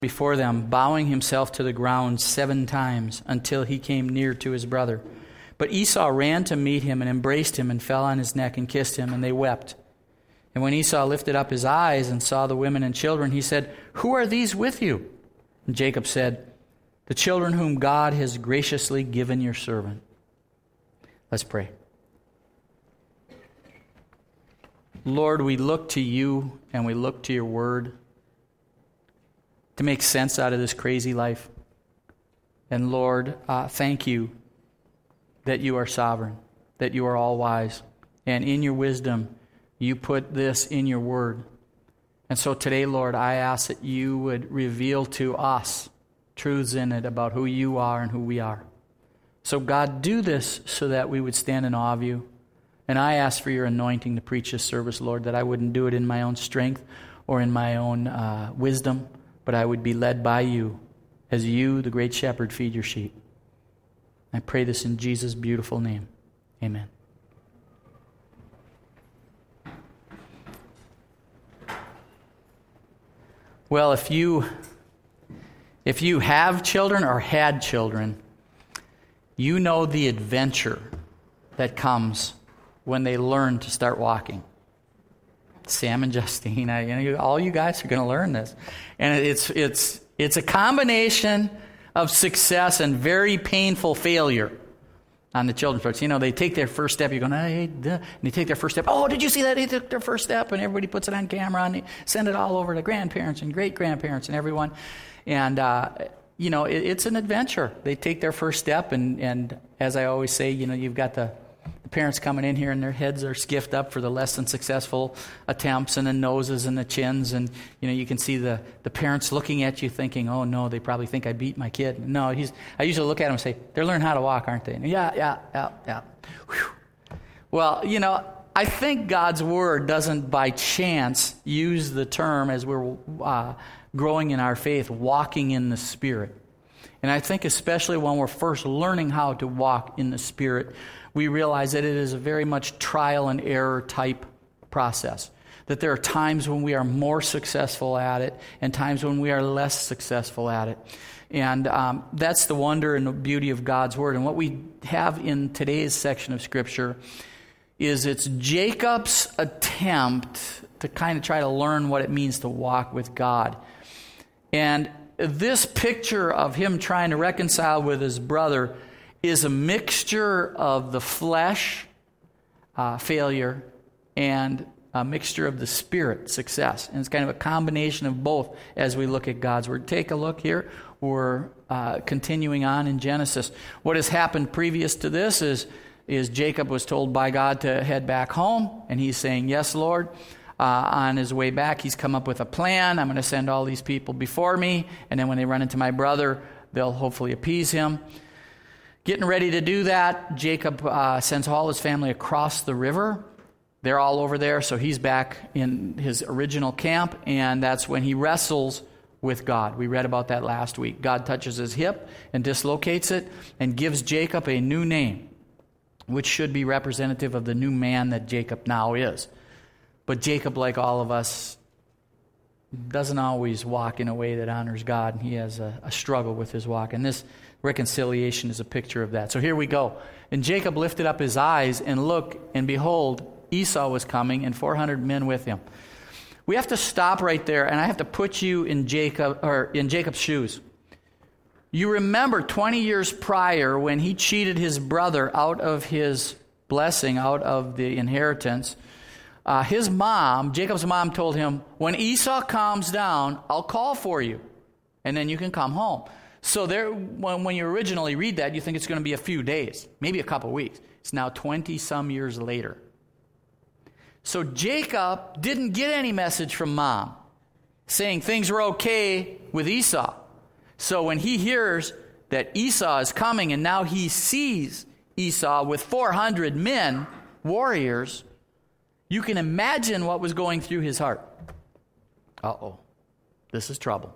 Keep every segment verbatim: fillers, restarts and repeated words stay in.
before them, bowing himself to the ground seven times until he came near to his brother. But Esau ran to meet him and embraced him and fell on his neck and kissed him, and they wept. And when Esau lifted up his eyes and saw the women and children, he said, "Who are these with you?" And Jacob said, "The children whom God has graciously given your servant." Let's pray. Lord, we look to you and we look to your word to make sense out of this crazy life. And Lord, uh, thank you that you are sovereign, that you are all wise. And in your wisdom, you put this in your word. And so today, Lord, I ask that you would reveal to us truths in it about who you are and who we are. So God, do this so that we would stand in awe of you. And I ask for your anointing to preach this service, Lord, that I wouldn't do it in my own strength or in my own uh, wisdom, but I would be led by you as you, the great shepherd, feed your sheep. I pray this in Jesus' beautiful name. Amen. Well, if you if you have children or had children, you know the adventure that comes when they learn to start walking. Sam and Justine, I, you know, all you guys are going to learn this, and it's it's it's a combination of success and very painful failure on the children's parts. You know, they take their first step. You're going, hey, duh, and they take their first step. Oh, did you see that? They took their first step, and everybody puts it on camera, and they send it all over to grandparents and great grandparents and everyone. And uh, you know, it, it's an adventure. They take their first step, and and as I always say, you know, you've got the The parents coming in here and their heads are skiffed up for the less than successful attempts, and the noses and the chins, and you know you can see the, the parents looking at you thinking, oh no, they probably think I beat my kid. No, he's. I usually look at them and say, they're learning how to walk, aren't they? And yeah, yeah, yeah, yeah. Whew. Well, you know, I think God's Word doesn't by chance use the term as we're uh, growing in our faith, walking in the Spirit. And I think especially when we're first learning how to walk in the Spirit, we realize that it is a very much trial and error type process. That there are times when we are more successful at it and times when we are less successful at it. And um, that's the wonder and the beauty of God's Word. And what we have in today's section of Scripture is it's Jacob's attempt to kind of try to learn what it means to walk with God. And this picture of him trying to reconcile with his brother is a mixture of the flesh, uh, failure, and a mixture of the spirit, success. And it's kind of a combination of both as we look at God's Word. Take a look here. We're uh, continuing on in Genesis. What has happened previous to this is, is Jacob was told by God to head back home, and he's saying, yes, Lord. Uh, on his way back, he's come up with a plan. I'm going to send all these people before me, and then when they run into my brother, they'll hopefully appease him. Getting ready to do that, Jacob uh, sends all his family across the river. They're all over there, so he's back in his original camp, and that's when he wrestles with God. We read about that last week. God touches his hip and dislocates it and gives Jacob a new name, which should be representative of the new man that Jacob now is. But Jacob, like all of us, doesn't always walk in a way that honors God. He has a, a struggle with his walk. And this reconciliation is a picture of that. So here we go. And Jacob lifted up his eyes and looked, and behold, Esau was coming, and four hundred men with him. We have to stop right there, and I have to put you in Jacob or in Jacob's shoes. You remember twenty years prior when he cheated his brother out of his blessing, out of the inheritance. Uh, his mom, Jacob's mom, told him, when Esau calms down, I'll call for you, and then you can come home. So there, when, when you originally read that, you think it's going to be a few days, maybe a couple weeks. It's now twenty-some years later. So Jacob didn't get any message from mom saying things were okay with Esau. So when he hears that Esau is coming, and now he sees Esau with four hundred men, warriors, you can imagine what was going through his heart. Uh-oh, this is trouble.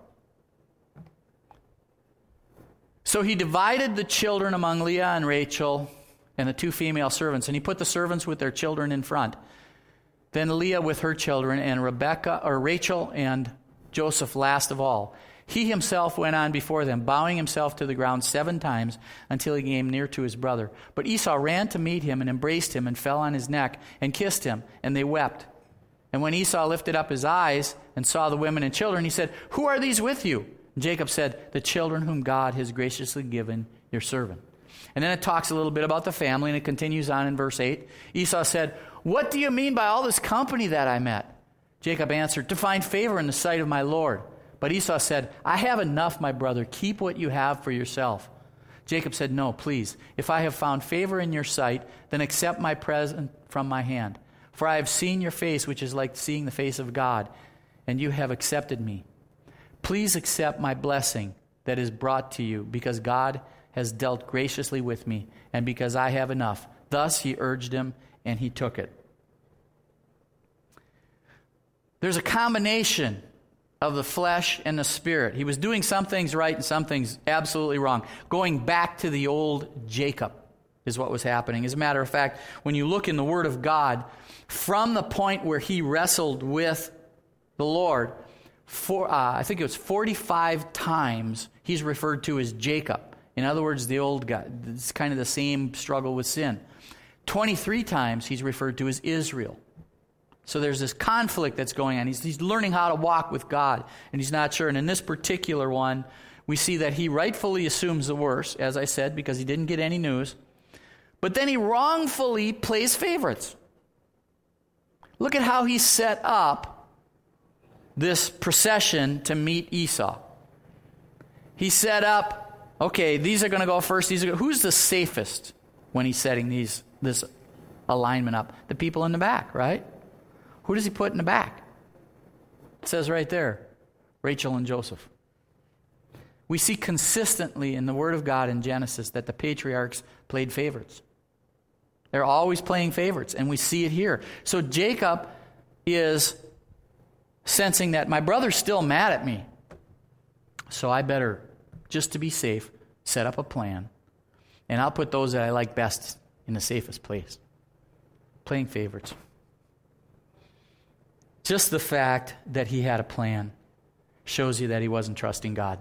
So he divided the children among Leah and Rachel and the two female servants, and he put the servants with their children in front. Then Leah with her children, and Rebecca or Rachel and Joseph last of all. He himself went on before them, bowing himself to the ground seven times until he came near to his brother. But Esau ran to meet him and embraced him and fell on his neck and kissed him, and they wept. And when Esau lifted up his eyes and saw the women and children, he said, "Who are these with you?" And Jacob said, "The children whom God has graciously given your servant." And then it talks a little bit about the family, and it continues on in verse eight. Esau said, "What do you mean by all this company that I met?" Jacob answered, "To find favor in the sight of my Lord." But Esau said, "I have enough, my brother. Keep what you have for yourself." Jacob said, "No, please. If I have found favor in your sight, then accept my present from my hand. For I have seen your face, which is like seeing the face of God, and you have accepted me. Please accept my blessing that is brought to you, because God has dealt graciously with me, and because I have enough." Thus he urged him, and he took it. There's a combination of the flesh and the spirit. He was doing some things right and some things absolutely wrong. Going back to the old Jacob is what was happening. As a matter of fact, when you look in the Word of God, from the point where he wrestled with the Lord, for, uh, I think it was forty-five times he's referred to as Jacob. In other words, the old guy. It's kind of the same struggle with sin. twenty-three times he's referred to as Israel. So there's this conflict that's going on. He's, he's learning how to walk with God, and he's not sure. And in this particular one, we see that he rightfully assumes the worst, as I said, because he didn't get any news. But then he wrongfully plays favorites. Look at how he set up this procession to meet Esau. He set up, okay, these are going to go first. These are gonna, who's the safest when he's setting these this alignment up? The people in the back, right? Who does he put in the back? It says right there, Rachel and Joseph. We see consistently in the Word of God in Genesis that the patriarchs played favorites. They're always playing favorites, and we see it here. So Jacob is sensing that my brother's still mad at me, so I better, just to be safe, set up a plan, and I'll put those that I like best in the safest place. Playing favorites. Just the fact that he had a plan shows you that he wasn't trusting God.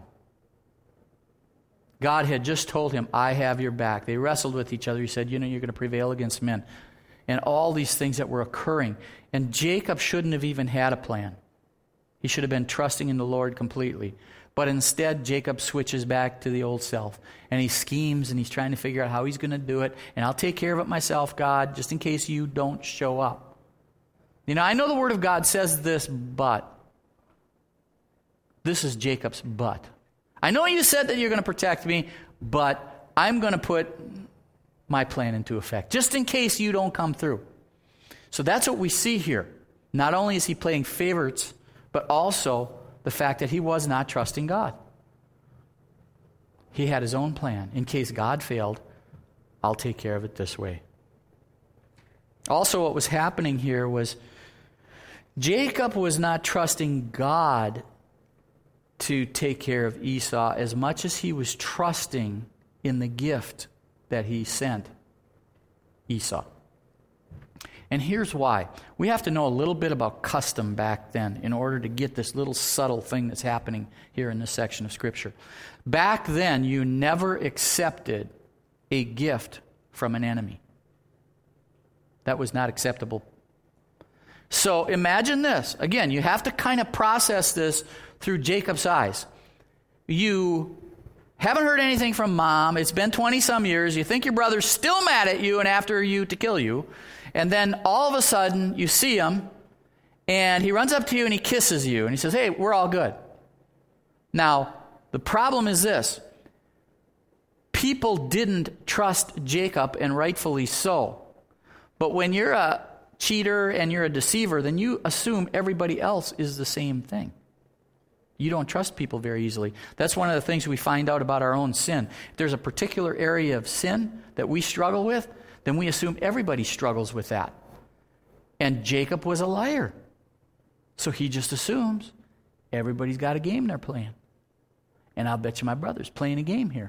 God had just told him, "I have your back." They wrestled with each other. He said, "You know, you're going to prevail against men." And all these things that were occurring. And Jacob shouldn't have even had a plan. He should have been trusting in the Lord completely. But instead, Jacob switches back to the old self. And he schemes, and he's trying to figure out how he's going to do it. And I'll take care of it myself, God, just in case you don't show up. You know, I know the Word of God says this, but this is Jacob's but. I know you said that you're going to protect me, but I'm going to put my plan into effect, just in case you don't come through. So that's what we see here. Not only is he playing favorites, but also the fact that he was not trusting God. He had his own plan. In case God failed, I'll take care of it this way. Also, what was happening here was Jacob was not trusting God to take care of Esau as much as he was trusting in the gift that he sent Esau. And here's why. We have to know a little bit about custom back then in order to get this little subtle thing that's happening here in this section of Scripture. Back then, you never accepted a gift from an enemy. That was not acceptable. So imagine this. Again, you have to kind of process this through Jacob's eyes. You haven't heard anything from mom. It's been twenty-some years. You think your brother's still mad at you and after you to kill you. And then all of a sudden, you see him, and he runs up to you and he kisses you. And he says, "Hey, we're all good." Now, the problem is this. People didn't trust Jacob, and rightfully so. But when you're a cheater and you're a deceiver, then you assume everybody else is the same thing. You don't trust people very easily. That's one of the things we find out about our own sin. If there's a particular area of sin that we struggle with, then we assume everybody struggles with that. And Jacob was a liar. So he just assumes everybody's got a game they're playing. And I'll bet you my brother's playing a game here.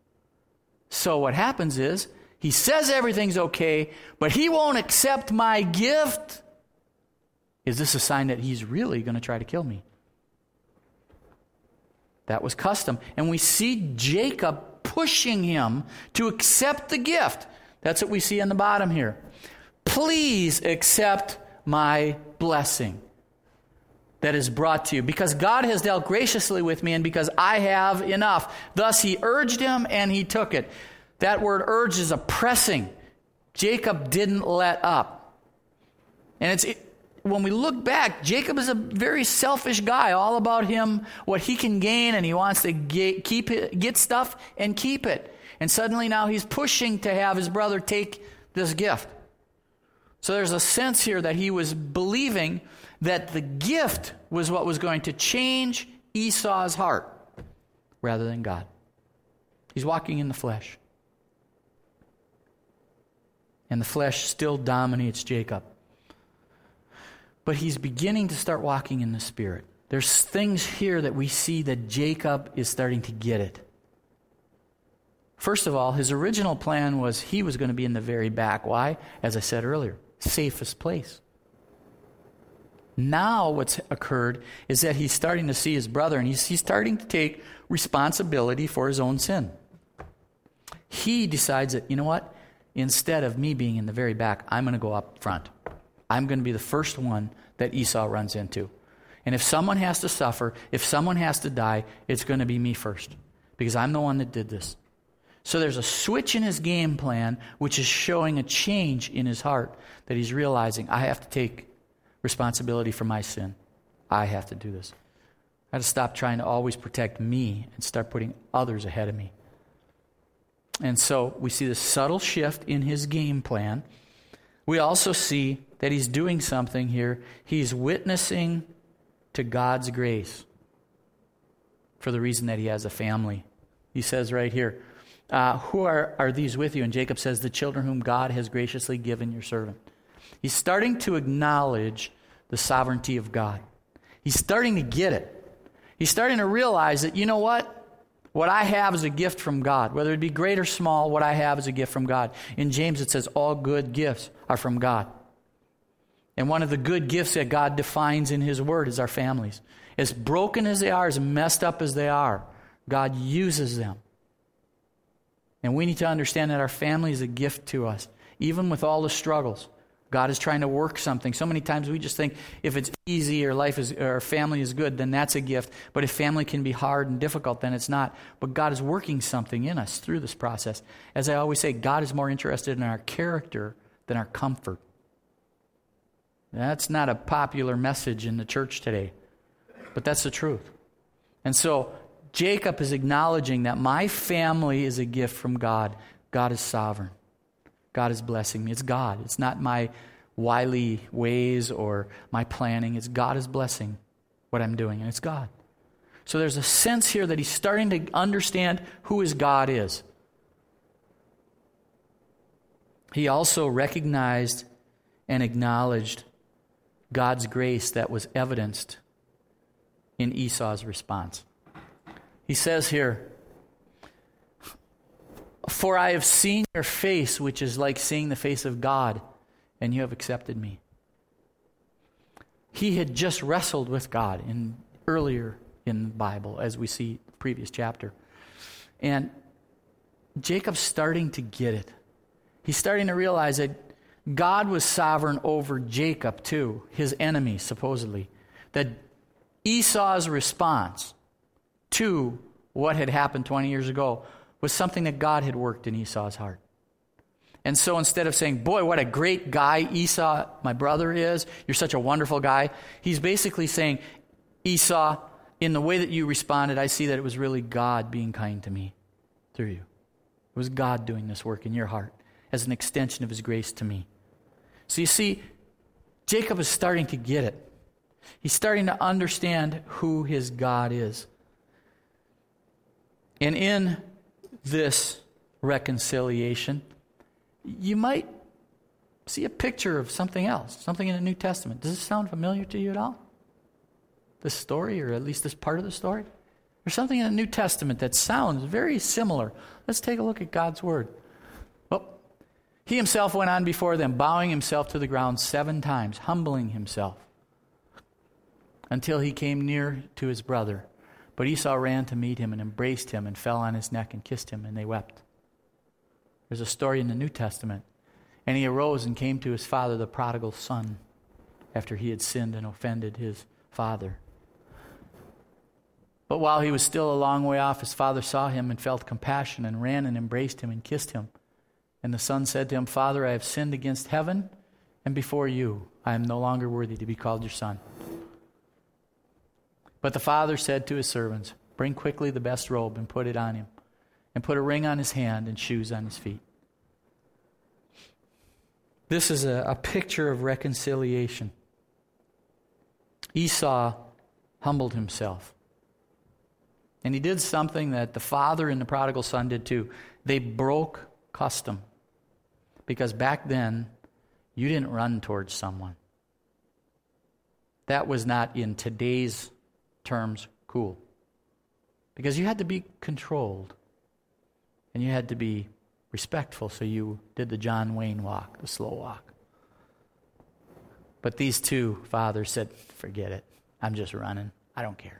So what happens is, he says everything's okay, but he won't accept my gift. Is this a sign that he's really going to try to kill me? That was custom. And we see Jacob pushing him to accept the gift. That's what we see on the bottom here. Please accept my blessing that is brought to you, because God has dealt graciously with me and because I have enough. Thus he urged him and he took it. That word urge is a pressing. Jacob didn't let up. And it's it, when we look back, Jacob is a very selfish guy, all about him, what he can gain, and he wants to get, keep it, get stuff and keep it. And suddenly now he's pushing to have his brother take this gift. So there's a sense here that he was believing that the gift was what was going to change Esau's heart rather than God. He's walking in the flesh. And the flesh still dominates Jacob. But he's beginning to start walking in the Spirit. There's things here that we see that Jacob is starting to get it. First of all, his original plan was he was going to be in the very back. Why? As I said earlier, safest place. Now what's occurred is that he's starting to see his brother, and he's, he's starting to take responsibility for his own sin. He decides that, you know what? Instead of me being in the very back, I'm going to go up front. I'm going to be the first one that Esau runs into. And if someone has to suffer, if someone has to die, it's going to be me first, because I'm the one that did this. So there's a switch in his game plan, which is showing a change in his heart, that he's realizing, I have to take responsibility for my sin. I have to do this. I have to stop trying to always protect me and start putting others ahead of me. And so we see this subtle shift in his game plan. We also see that he's doing something here. He's witnessing to God's grace for the reason that he has a family. He says right here, uh, who are, are these with you? And Jacob says, the children whom God has graciously given your servant. He's starting to acknowledge the sovereignty of God. He's starting to get it. He's starting to realize that, you know what? What I have is a gift from God. Whether it be great or small, what I have is a gift from God. In James it says all good gifts are from God. And one of the good gifts that God defines in His Word is our families. As broken as they are, as messed up as they are, God uses them. And we need to understand that our family is a gift to us. Even with all the struggles, God is trying to work something. So many times we just think if it's easy or life is or family is good, then that's a gift. But if family can be hard and difficult, then it's not. But God is working something in us through this process. As I always say, God is more interested in our character than our comfort. That's not a popular message in the church today, but that's the truth. And so Jacob is acknowledging that my family is a gift from God. God is sovereign. God is blessing me. It's God. It's not my wily ways or my planning. It's God is blessing what I'm doing, and it's God. So there's a sense here that he's starting to understand who his God is. He also recognized and acknowledged God's grace that was evidenced in Esau's response. He says here, for I have seen your face, which is like seeing the face of God, and you have accepted me. He had just wrestled with God in earlier in the Bible, as we see the previous chapter. And Jacob's starting to get it. He's starting to realize that God was sovereign over Jacob too, his enemy, supposedly. That Esau's response to what had happened twenty years ago was something that God had worked in Esau's heart. And so instead of saying, boy, what a great guy Esau, my brother, is, you're such a wonderful guy, he's basically saying, Esau, in the way that you responded, I see that it was really God being kind to me through you. It was God doing this work in your heart as an extension of His grace to me. So you see, Jacob is starting to get it. He's starting to understand who his God is. And in this reconciliation, you might see a picture of something else, something in the New Testament. Does this sound familiar to you at all? This story, or at least this part of the story? There's something in the New Testament that sounds very similar. Let's take a look at God's Word. Well, he himself went on before them, bowing himself to the ground seven times, humbling himself, until he came near to his brother. But Esau ran to meet him and embraced him and fell on his neck and kissed him, and they wept. There's a story in the New Testament. And he arose and came to his father, the prodigal son, after he had sinned and offended his father. But while he was still a long way off, his father saw him and felt compassion and ran and embraced him and kissed him. And the son said to him, Father, I have sinned against heaven and before you. I am no longer worthy to be called your son. But the father said to his servants, Bring quickly the best robe and put it on him, and put a ring on his hand and shoes on his feet. This is a, a picture of reconciliation. Esau humbled himself. And he did something that the father and the prodigal son did too. They broke custom. Because back then, you didn't run towards someone. That was not, in today's terms, cool. Because you had to be controlled. And you had to be respectful, so you did the John Wayne walk, the slow walk. But these two fathers said, forget it. I'm just running. I don't care.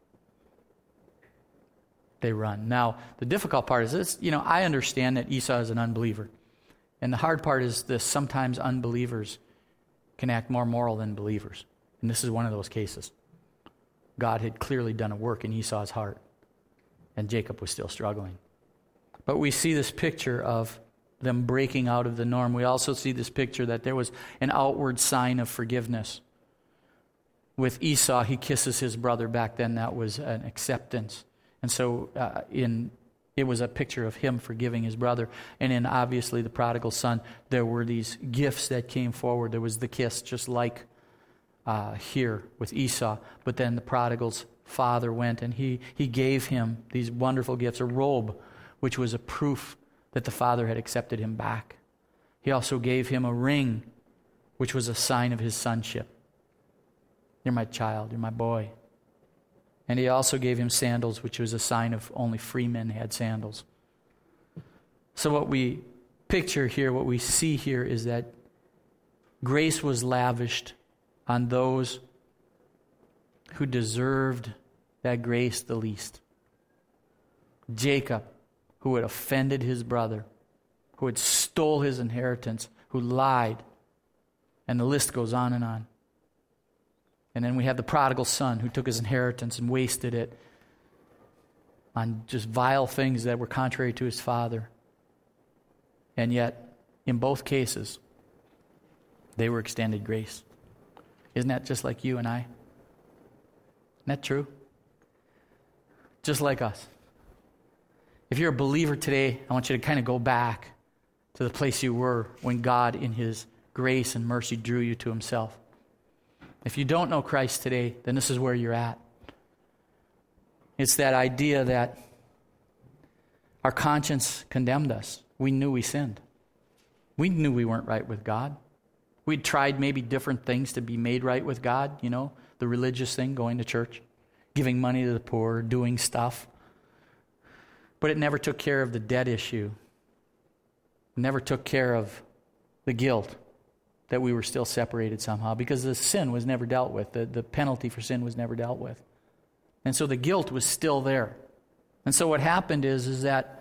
They run. Now, the difficult part is this. You know, I understand that Esau is an unbeliever. And the hard part is this. Sometimes unbelievers can act more moral than believers. And this is one of those cases. God had clearly done a work in Esau's heart. And Jacob was still struggling. But we see this picture of them breaking out of the norm. We also see this picture that there was an outward sign of forgiveness. With Esau, he kisses his brother. Back then, that was an acceptance. And so uh, in it was a picture of him forgiving his brother. And in, obviously, the prodigal son, there were these gifts that came forward. There was the kiss, just like uh, here with Esau. But then the prodigal's father went, and he, he gave him these wonderful gifts, a robe, which was a proof that the father had accepted him back. He also gave him a ring, which was a sign of his sonship. You're my child, you're my boy. And he also gave him sandals, which was a sign of only free men had sandals. So what we picture here, what we see here is that grace was lavished on those who deserved that grace the least. Jacob, who had offended his brother, who had stole his inheritance, who lied, and the list goes on and on. And then we have the prodigal son who took his inheritance and wasted it on just vile things that were contrary to his father. And yet, in both cases, they were extended grace. Isn't that just like you and I? Isn't that true? Just like us. If you're a believer today, I want you to kind of go back to the place you were when God, in His grace and mercy, drew you to Himself. If you don't know Christ today, then this is where you're at. It's that idea that our conscience condemned us. We knew we sinned. We knew we weren't right with God. We'd tried maybe different things to be made right with God, you know, the religious thing, going to church, giving money to the poor, doing stuff. But it never took care of the debt issue. It never took care of the guilt that we were still separated somehow, because the sin was never dealt with. The, the penalty for sin was never dealt with. And so the guilt was still there. And so what happened is, is that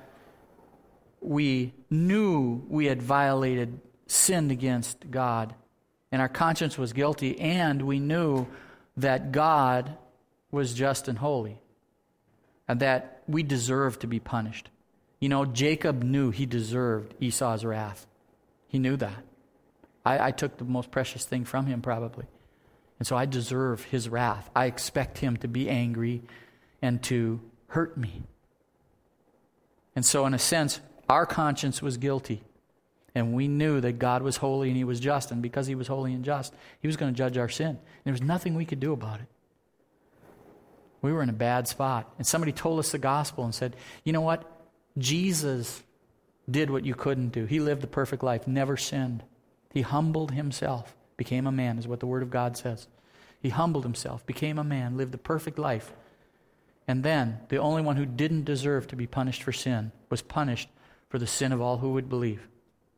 we knew we had violated, sinned against God, and our conscience was guilty, and we knew that God was just and holy, and that we deserved to be punished. You know, Jacob knew he deserved Esau's wrath. He knew that. I, I took the most precious thing from him, probably. And so I deserve his wrath. I expect him to be angry and to hurt me. And so in a sense, our conscience was guilty. And we knew that God was holy and He was just. And because He was holy and just, He was going to judge our sin. And there was nothing we could do about it. We were in a bad spot. And somebody told us the gospel and said, you know what? Jesus did what you couldn't do. He lived the perfect life, never sinned. He humbled Himself, became a man, is what the Word of God says. He humbled Himself, became a man, lived a perfect life. And then, the only one who didn't deserve to be punished for sin was punished for the sin of all who would believe.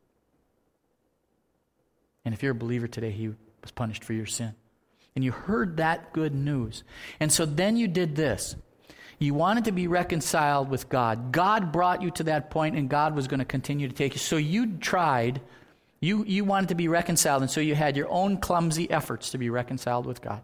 And if you're a believer today, He was punished for your sin. And you heard that good news. And so then you did this. You wanted to be reconciled with God. God brought you to that point, and God was going to continue to take you. So you tried, you, you wanted to be reconciled, and so you had your own clumsy efforts to be reconciled with God.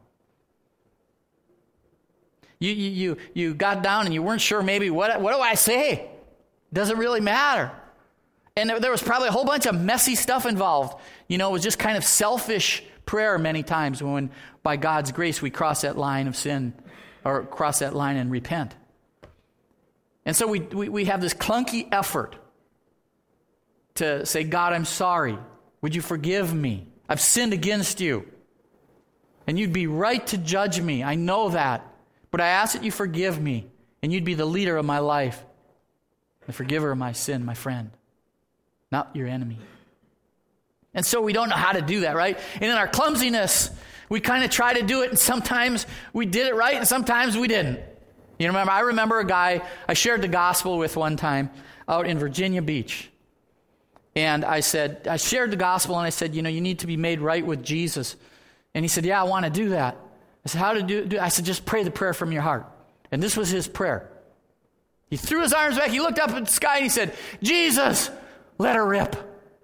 You, you, you, you got down and you weren't sure maybe, what, what do I say? Doesn't really matter. And there, there was probably a whole bunch of messy stuff involved. You know, it was just kind of selfish prayer many times when, by God's grace, we cross that line of sin, or cross that line and repent. And so we, we, we have this clunky effort to say, God, I'm sorry. Would you forgive me? I've sinned against you. And you'd be right to judge me. I know that. But I ask that you forgive me, and you'd be the leader of my life, the forgiver of my sin, my friend, not your enemy. And so we don't know how to do that, right? And in our clumsiness, we kind of try to do it, and sometimes we did it right, and sometimes we didn't. You remember, I remember a guy I shared the gospel with one time out in Virginia Beach. And I said, I shared the gospel, and I said, you know, you need to be made right with Jesus. And he said, yeah, I want to do that. I said, how to do it? I said, just pray the prayer from your heart. And this was his prayer. He threw his arms back, he looked up at the sky, and he said, Jesus, let her rip.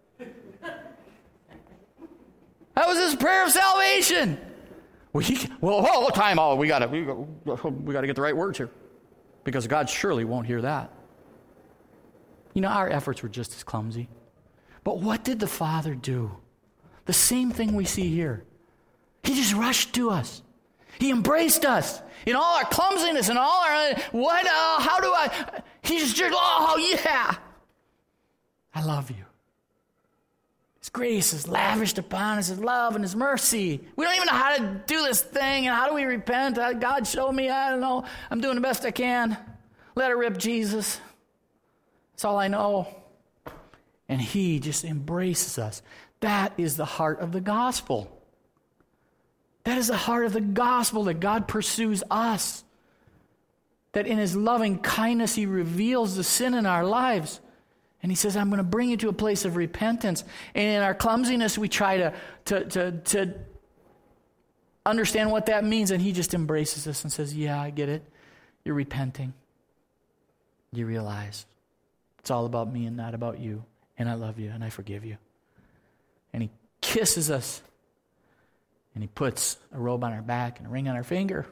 That was his prayer of salvation. We, well, oh, time out. We got we, we got to get the right words here, because God surely won't hear that. You know, our efforts were just as clumsy. But what did the Father do? The same thing we see here. He just rushed to us. He embraced us in all our clumsiness and all our what? Uh, how do I? He just jerked. Oh yeah, I love you. His grace is lavished upon us, His love and His mercy. We don't even know how to do this thing, and how do we repent? God, show me. I don't know. I'm doing the best I can. Let her rip, Jesus. That's all I know. And He just embraces us. That is the heart of the gospel. That is the heart of the gospel, that God pursues us. That in His loving kindness He reveals the sin in our lives. And He says, I'm going to bring you to a place of repentance. And in our clumsiness, we try to, to, to, to understand what that means. And He just embraces us and says, yeah, I get it. You're repenting. You realize it's all about me and not about you. And I love you and I forgive you. And He kisses us. And He puts a robe on our back and a ring on our finger.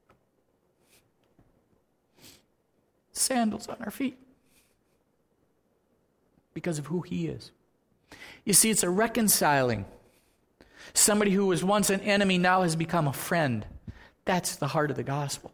Sandals on our feet. Because of who He is. You see, it's a reconciling. Somebody who was once an enemy now has become a friend. That's the heart of the gospel.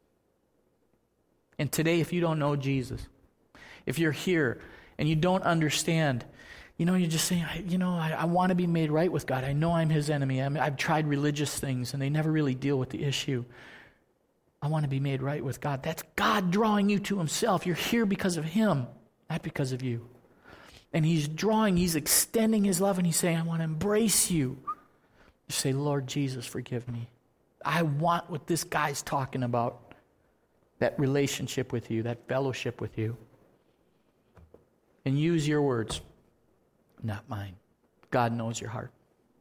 And today, if you don't know Jesus, if you're here and you don't understand, you know, you're just saying, you know, I, I want to be made right with God. I know I'm His enemy. I mean, I've tried religious things and they never really deal with the issue. I want to be made right with God. That's God drawing you to Himself. You're here because of Him, not because of you. And He's drawing, He's extending His love, and He's saying, I want to embrace you. You say, Lord Jesus, forgive me. I want what this guy's talking about, that relationship with you, that fellowship with you. And use your words, not mine. God knows your heart.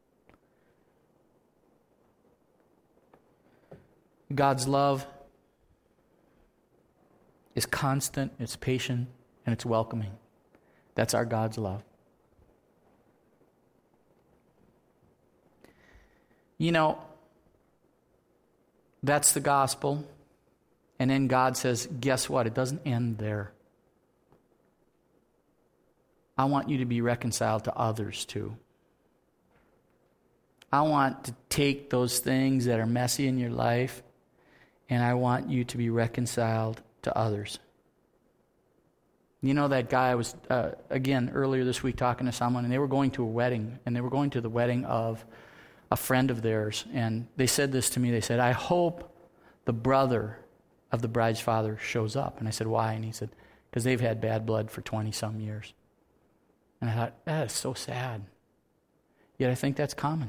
God's love is constant, it's patient, and it's welcoming. That's our God's love. You know, that's the gospel. And then God says, guess what? It doesn't end there. I want you to be reconciled to others too. I want to take those things that are messy in your life, and I want you to be reconciled to others. You know that guy I was, uh, again, earlier this week talking to someone, and they were going to a wedding, and they were going to the wedding of a friend of theirs, and they said this to me. They said, I hope the brother of the bride's father shows up. And I said, why? And he said, because they've had bad blood for twenty-some years. And I thought, that is so sad. Yet I think that's common.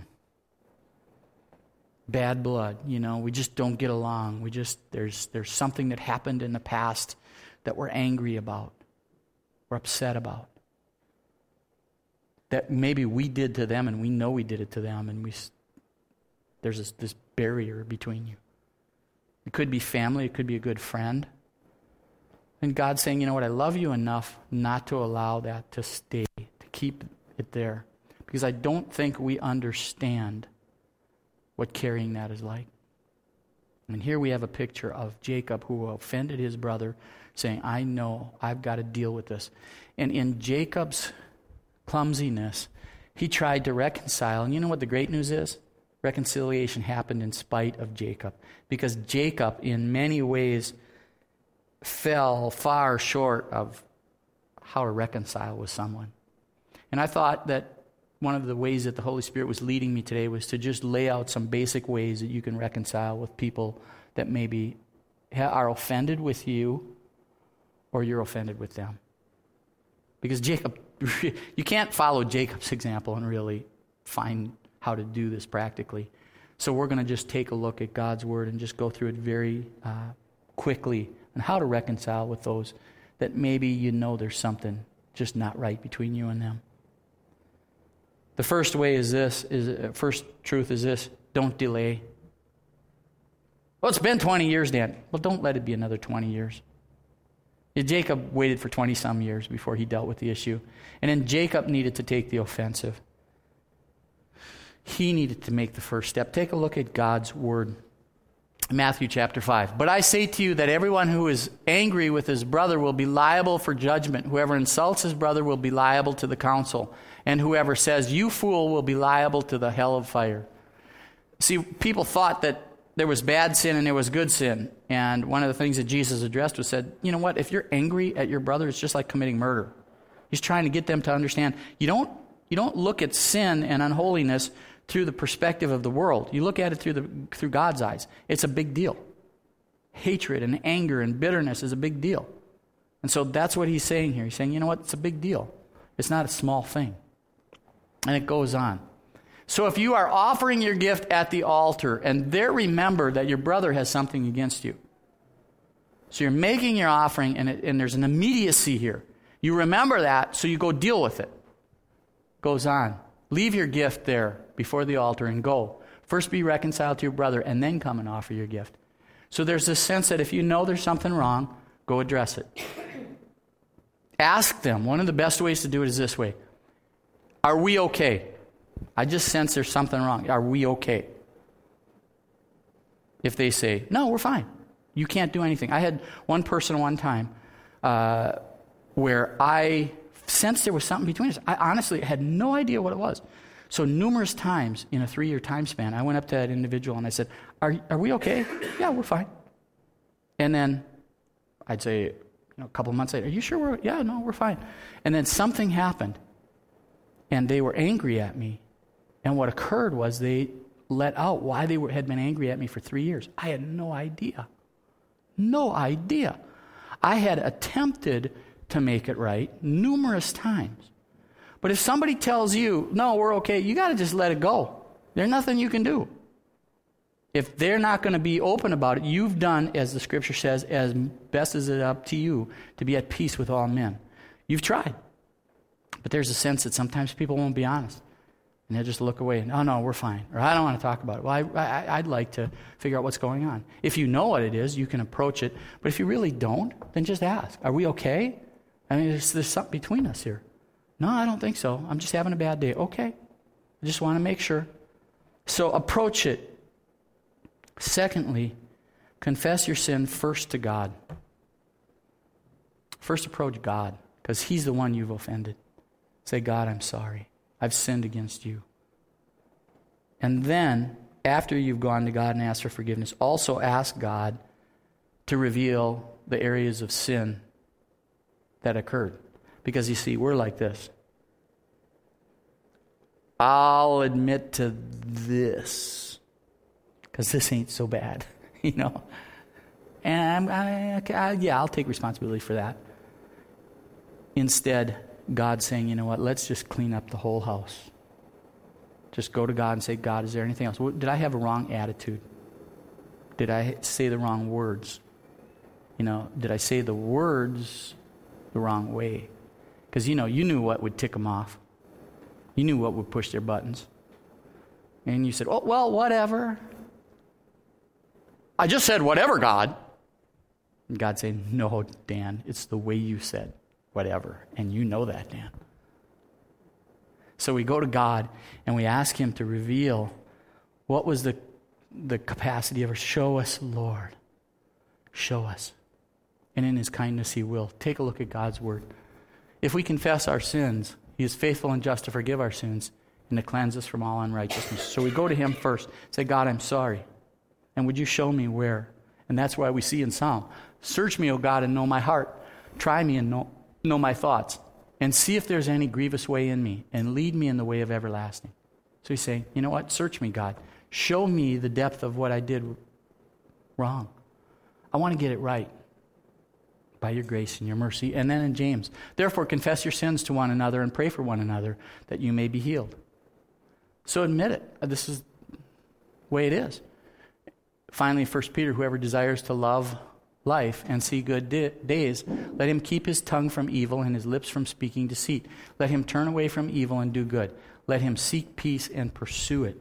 Bad blood, you know, we just don't get along. We just, there's there's something that happened in the past that we're angry about. We're upset about. That maybe we did to them, and we know we did it to them, and we there's this, this barrier between you. It could be family, it could be a good friend, And God's saying, you know what, I love you enough not to allow that to stay, to keep it there. Because I don't think we understand what carrying that is like. And here we have a picture of Jacob who offended his brother, saying, I know I've got to deal with this. And in Jacob's clumsiness, he tried to reconcile. And you know what the great news is? Reconciliation happened in spite of Jacob. Because Jacob, in many ways, fell far short of how to reconcile with someone. And I thought that one of the ways that the Holy Spirit was leading me today was to just lay out some basic ways that you can reconcile with people that maybe are offended with you or you're offended with them. Because Jacob, you can't follow Jacob's example and really find how to do this practically. So we're going to just take a look at God's Word and just go through it very uh, quickly on how to reconcile with those that maybe you know there's something just not right between you and them. The first way is this, is uh, first truth is this, don't delay. Well, it's been twenty years, Dan. Well, don't let it be another twenty years. Jacob waited for twenty-some years before he dealt with the issue. And then Jacob needed to take the offensive. He needed to make the first step. Take a look at God's Word. Matthew chapter five. But I say to you that everyone who is angry with his brother will be liable for judgment. Whoever insults his brother will be liable to the council. And whoever says, you fool, will be liable to the hell of fire. See, people thought that there was bad sin and there was good sin. And one of the things that Jesus addressed was said, you know what, if you're angry at your brother, it's just like committing murder. He's trying to get them to understand, you don't, you don't look at sin and unholiness through the perspective of the world. You look at it through the through God's eyes. It's a big deal. Hatred and anger and bitterness is a big deal. And so that's what he's saying here. He's saying, you know what, it's a big deal. It's not a small thing. And it goes on. So if you are offering your gift at the altar and there remember that your brother has something against you. So you're making your offering and, it, and there's an immediacy here. You remember that, so you go deal with it. Goes on. Leave your gift there before the altar and go. First be reconciled to your brother and then come and offer your gift. So there's this sense that if you know there's something wrong, go address it. Ask them. One of the best ways to do it is this way. Are we okay? I just sense there's something wrong. Are we okay? If they say, no, we're fine. You can't do anything. I had one person one time uh, where I sensed there was something between us. I honestly had no idea what it was. So numerous times in a three-year time span, I went up to that individual and I said, are, are we okay? Yeah, we're fine. And then I'd say, you know, a couple of months later, are you sure we're, yeah, no, we're fine. And then something happened and they were angry at me. And what occurred was they let out why they were, had been angry at me for three years. I had no idea. No idea. I had attempted to make it right numerous times. But if somebody tells you, no, we're okay, you got to just let it go. There's nothing you can do. If they're not going to be open about it, you've done, as the Scripture says, as best as it's up to you to be at peace with all men. You've tried. But there's a sense that sometimes people won't be honest. And they'll just look away and, oh, no, we're fine. Or I don't want to talk about it. Well, I, I, I'd like to figure out what's going on. If you know what it is, you can approach it. But if you really don't, then just ask. Are we okay? I mean, there's, there's something between us here. No, I don't think so. I'm just having a bad day. Okay. I just want to make sure. So approach it. Secondly, confess your sin first to God. First approach God, because He's the one you've offended. Say, God, I'm sorry. I've sinned against you. And then, after you've gone to God and asked for forgiveness, also ask God to reveal the areas of sin that occurred. Because you see, we're like this. I'll admit to this, because this ain't so bad, you know. And I'm, I, I, yeah, I'll take responsibility for that. Instead, God saying, you know what, let's just clean up the whole house. Just go to God and say, God, is there anything else? Did I have a wrong attitude? Did I say the wrong words? You know, did I say the words the wrong way? Because, you know, you knew what would tick them off. You knew what would push their buttons. And you said, oh, well, whatever. I just said whatever, God. And God saying, no, Dan, it's the way you said whatever. And you know that, Dan. So we go to God and we ask him to reveal what was the, the capacity of her. Show us, Lord. Show us. And in his kindness he will. Take a look at God's word. If we confess our sins, he is faithful and just to forgive our sins and to cleanse us from all unrighteousness. So we go to him first. Say, God, I'm sorry. And would you show me where? And that's why we see in Psalm, search me, O God, and know my heart. Try me and know, know my thoughts. And see if there's any grievous way in me. And lead me in the way of everlasting. So he's saying, you know what? Search me, God. Show me the depth of what I did wrong. I want to get it right. By your grace and your mercy. And then in James, therefore confess your sins to one another and pray for one another that you may be healed. So admit it. This is the way it is. Finally, First Peter, whoever desires to love life and see good di- days, let him keep his tongue from evil and his lips from speaking deceit. Let him turn away from evil and do good. Let him seek peace and pursue it.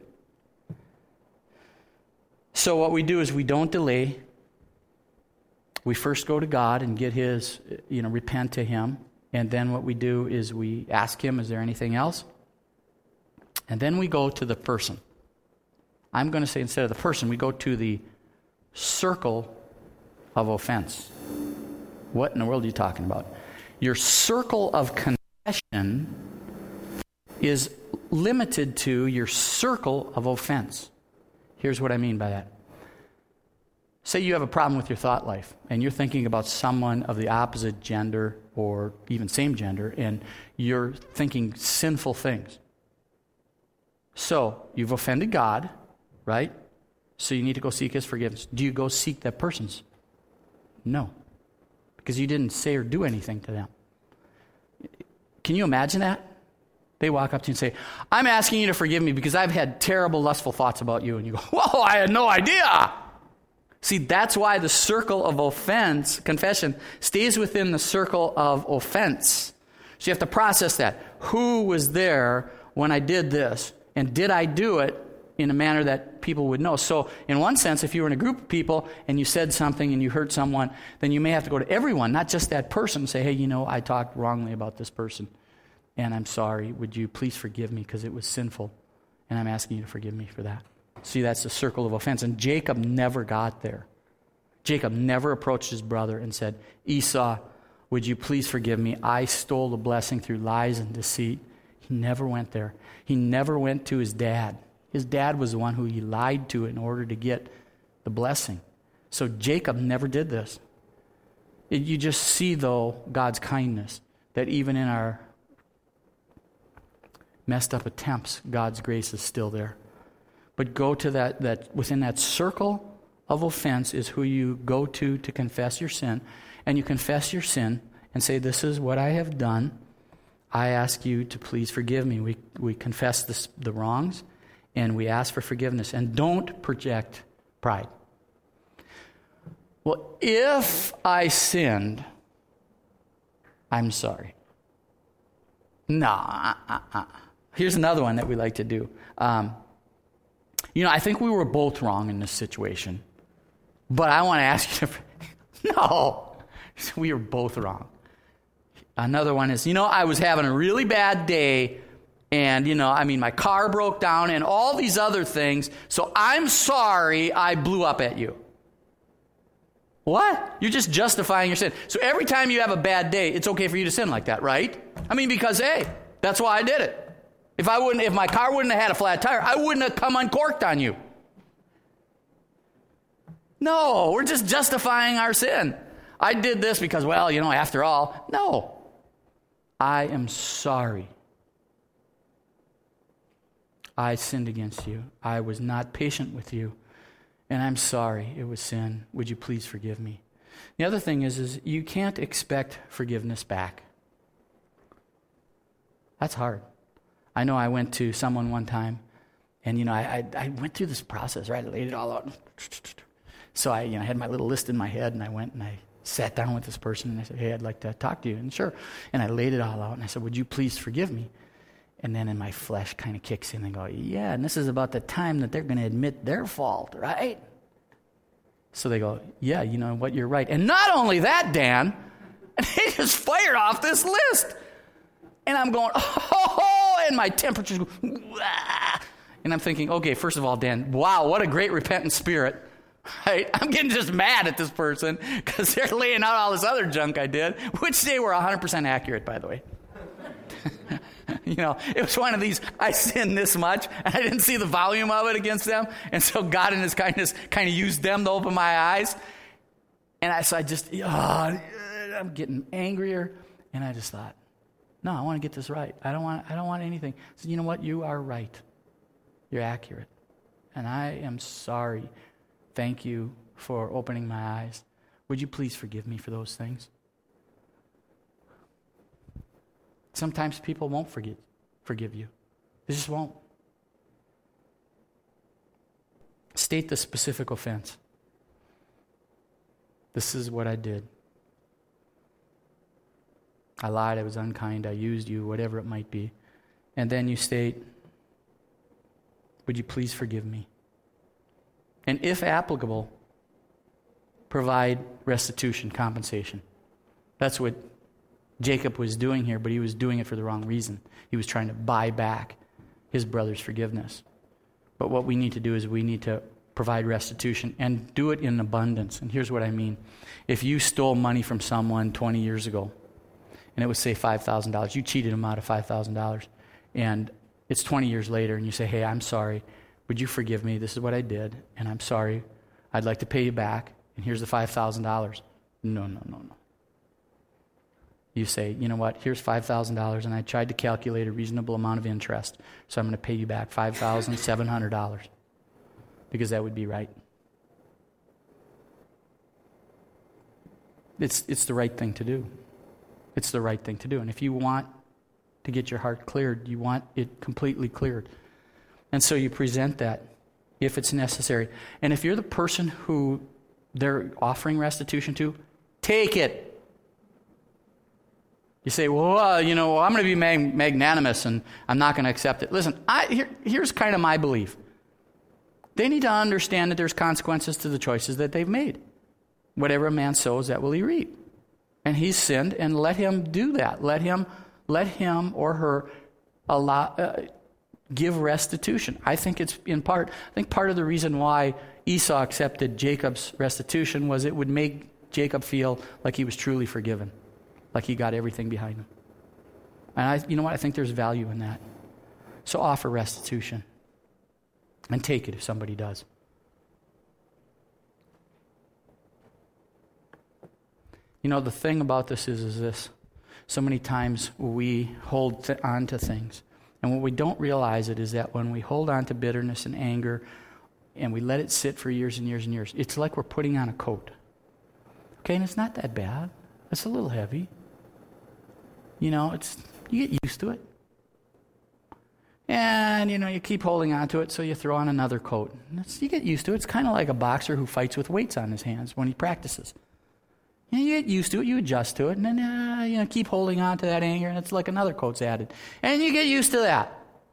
So what we do is we don't delay. We first go to God and get his, you know, repent to him. And then what we do is we ask him, is there anything else? And then we go to the person. I'm going to say instead of the person, we go to the circle of offense. What in the world are you talking about? Your circle of confession is limited to your circle of offense. Here's what I mean by that. Say you have a problem with your thought life, and you're thinking about someone of the opposite gender or even same gender, and you're thinking sinful things. So, you've offended God, right? So you need to go seek his forgiveness. Do you go seek that person's? No. Because you didn't say or do anything to them. Can you imagine that? They walk up to you and say, I'm asking you to forgive me because I've had terrible lustful thoughts about you. And you go, whoa, I had no idea. See, that's why the circle of offense, confession, stays within the circle of offense. So you have to process that. Who was there when I did this? And did I do it in a manner that people would know? So in one sense, if you were in a group of people and you said something and you hurt someone, then you may have to go to everyone, not just that person, and say, hey, you know, I talked wrongly about this person, and I'm sorry. Would you please forgive me because it was sinful, and I'm asking you to forgive me for that. See, that's the circle of offense. And Jacob never got there. Jacob never approached his brother and said, Esau, would you please forgive me? I stole the blessing through lies and deceit. He never went there. He never went to his dad. His dad was the one who he lied to in order to get the blessing. So Jacob never did this. It, you just see, though, God's kindness, that even in our messed up attempts, God's grace is still there. But go to that, that within that circle of offense is who you go to to confess your sin. And you confess your sin and say, this is what I have done. I ask you to please forgive me. We we confess this, the wrongs, and we ask for forgiveness. And don't project pride. Well, if I sinned, I'm sorry. No. Uh, uh, uh. Here's another one that we like to do. Um, you know, I think we were both wrong in this situation. But I want to ask you to... No. We were both wrong. Another one is, you know, I was having a really bad day, and, you know, I mean, my car broke down and all these other things, so I'm sorry I blew up at you. What? You're just justifying your sin. So every time you have a bad day, it's okay for you to sin like that, right? I mean, because, hey, that's why I did it. If I wouldn't, if my car wouldn't have had a flat tire, I wouldn't have come uncorked on you. No, we're just justifying our sin. I did this because, well, you know, after all. No. I am sorry. I sinned against you. I was not patient with you. And I'm sorry. It was sin. Would you please forgive me? The other thing is, is you can't expect forgiveness back. That's hard. I know I went to someone one time, and, you know, I, I, I went through this process, right? I laid it all out. So I, you know, had my little list in my head, and I went and I sat down with this person, and I said, hey, I'd like to talk to you. And sure. And I laid it all out, and I said, would you please forgive me? And then in my flesh kind of kicks in and go, yeah, and this is about the time that they're going to admit their fault, right? So they go, yeah, you know what, you're right. And not only that, Dan, they just fired off this list. And I'm going, oh, and my temperature's going, wah. And I'm thinking, okay, first of all, Dan, wow, what a great repentant spirit. Right? I'm getting just mad at this person because they're laying out all this other junk I did, which they were one hundred percent accurate, by the way. You know, it was one of these, I sinned this much, and I didn't see the volume of it against them. And so God in his kindness kind of used them to open my eyes. And I, so I just, oh, I'm getting angrier. And I just thought, no, I want to get this right. I don't want, I don't want anything. So you know what? You are right. You're accurate. And I am sorry. Thank you for opening my eyes. Would you please forgive me for those things? Sometimes people won't forgive, forgive you. They just won't. State the specific offense. This is what I did. I lied, I was unkind, I used you, whatever it might be. And then you state, would you please forgive me? And if applicable, provide restitution, compensation. That's what Jacob was doing here, but he was doing it for the wrong reason. He was trying to buy back his brother's forgiveness. But what we need to do is we need to provide restitution and do it in abundance. And here's what I mean. If you stole money from someone twenty years ago, and it was, say, five thousand dollars, you cheated them out of five thousand dollars, and it's twenty years later, and you say, hey, I'm sorry. Would you forgive me? This is what I did, and I'm sorry. I'd like to pay you back, and here's the five thousand dollars. No, no, no, no. You say, you know what, here's five thousand dollars, and I tried to calculate a reasonable amount of interest, so I'm going to pay you back five thousand seven hundred dollars, because that would be right. It's, it's the right thing to do. It's the right thing to do. And if you want to get your heart cleared, you want it completely cleared. And so you present that if it's necessary. And if you're the person who they're offering restitution to, take it. You say, well, uh, you know, I'm going to be mag- magnanimous and I'm not going to accept it. Listen, I, here, here's kind of my belief. They need to understand that there's consequences to the choices that they've made. Whatever a man sows, that will he reap. And he's sinned, and let him do that. Let him, let him or her allow, uh, give restitution. I think it's in part, I think part of the reason why Esau accepted Jacob's restitution was it would make Jacob feel like he was truly forgiven. Like he got everything behind him. And I, you know what? I think there's value in that. So offer restitution. And take it if somebody does. You know, the thing about this is, is this. So many times we hold th- on to things. And what we don't realize it is that when we hold on to bitterness and anger and we let it sit for years and years and years, it's like we're putting on a coat. Okay, and it's not that bad. It's a little heavy. You know, it's you get used to it. And, you know, you keep holding on to it, so you throw on another coat. And it's, you get used to it. It's kind of like a boxer who fights with weights on his hands when he practices. And you get used to it, you adjust to it, and then uh, you know, keep holding on to that anger, and it's like another coat's added. And you get used to that.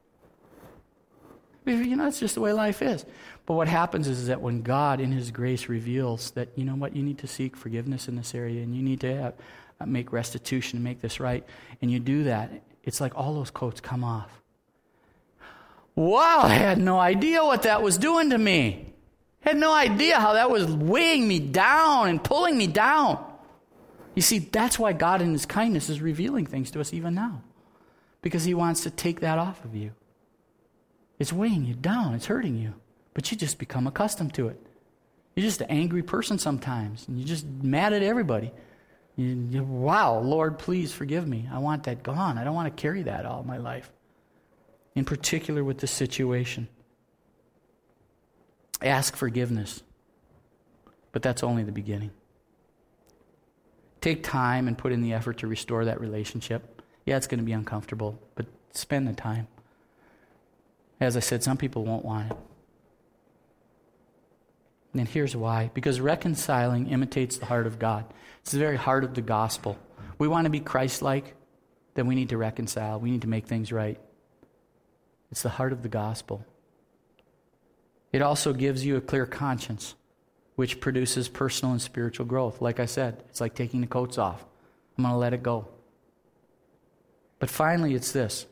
You know, it's just the way life is. But what happens is, is that when God, in His grace, reveals that, you know what, you need to seek forgiveness in this area, and you need to have, uh, make restitution and make this right, and you do that, it's like all those coats come off. Wow, I had no idea what that was doing to me. I had no idea how that was weighing me down and pulling me down. You see, that's why God in His kindness is revealing things to us even now. Because He wants to take that off of you. It's weighing you down. It's hurting you. But you just become accustomed to it. You're just an angry person sometimes. And you're just mad at everybody. You, you, wow, Lord, please forgive me. I want that gone. I don't want to carry that all my life. In particular with this situation. Ask forgiveness. But that's only the beginning. Take time and put in the effort to restore that relationship. Yeah, it's going to be uncomfortable, but spend the time. As I said, some people won't want it. And here's why. Because reconciling imitates the heart of God. It's the very heart of the gospel. We want to be Christ-like, then we need to reconcile. We need to make things right. It's the heart of the gospel. It also gives you a clear conscience. which produces personal and spiritual growth. Like I said, it's like taking the coats off. I'm going to let it go. But finally, it's this.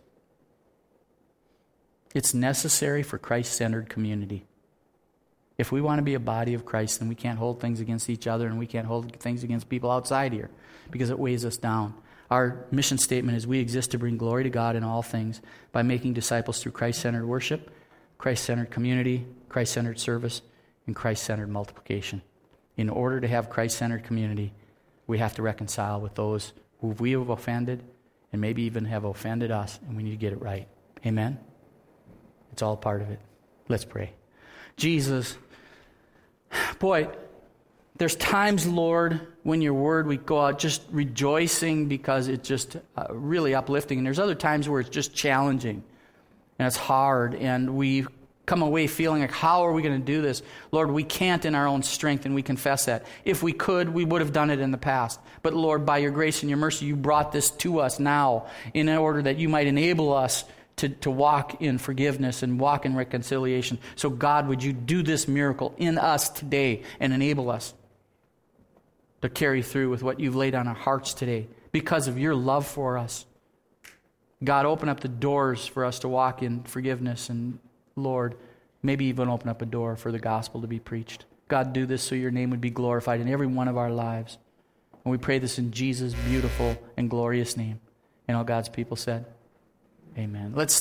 It's necessary for Christ-centered community. If we want to be a body of Christ, then we can't hold things against each other, and we can't hold things against people outside here because it weighs us down. Our mission statement is we exist to bring glory to God in all things by making disciples through Christ-centered worship, Christ-centered community, Christ-centered service, and Christ-centered multiplication. In order to have Christ-centered community, we have to reconcile with those who we have offended and maybe even have offended us, and we need to get it right. Amen? It's all part of it. Let's pray. Jesus, boy, there's times, Lord, when your word, we go out just rejoicing because it's just uh, really uplifting. And there's other times where it's just challenging and it's hard. And we come away feeling like, how are we going to do this? Lord, we can't in our own strength, and we confess that. If we could, we would have done it in the past. But Lord, by your grace and your mercy, you brought this to us now in order that you might enable us To, to walk in forgiveness and walk in reconciliation. So God, would you do this miracle in us today and enable us to carry through with what you've laid on our hearts today because of your love for us. God, open up the doors for us to walk in forgiveness, and Lord, maybe even open up a door for the gospel to be preached. God, do this so your name would be glorified in every one of our lives. And we pray this in Jesus' beautiful and glorious name. And all God's people said, amen. Let's